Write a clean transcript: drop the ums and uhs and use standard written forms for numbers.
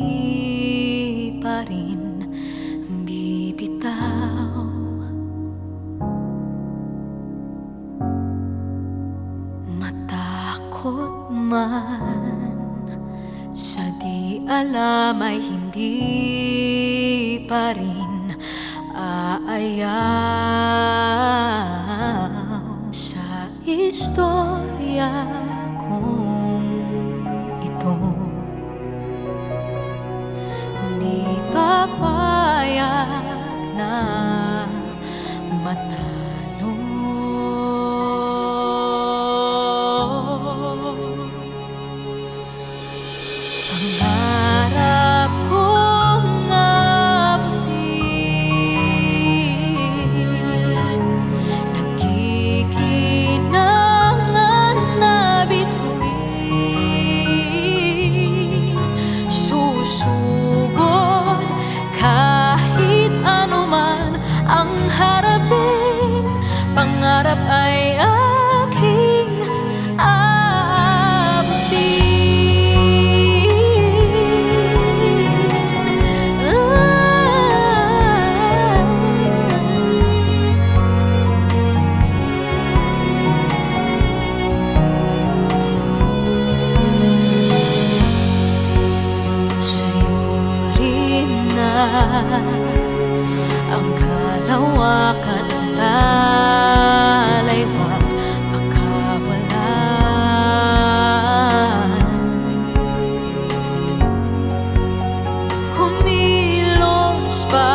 pa rin bibitaw. Matakot man sa di alam ay hindi pa rin aayaw sa istorya kong ito. Di papayag na matalo. Pangarap kong abutin, nagkikinangan na bituin, susugod kahit anuman ang harapin. Pangarap ay aking ang kalawakan ng talaywag pakawalan. Kumilos pa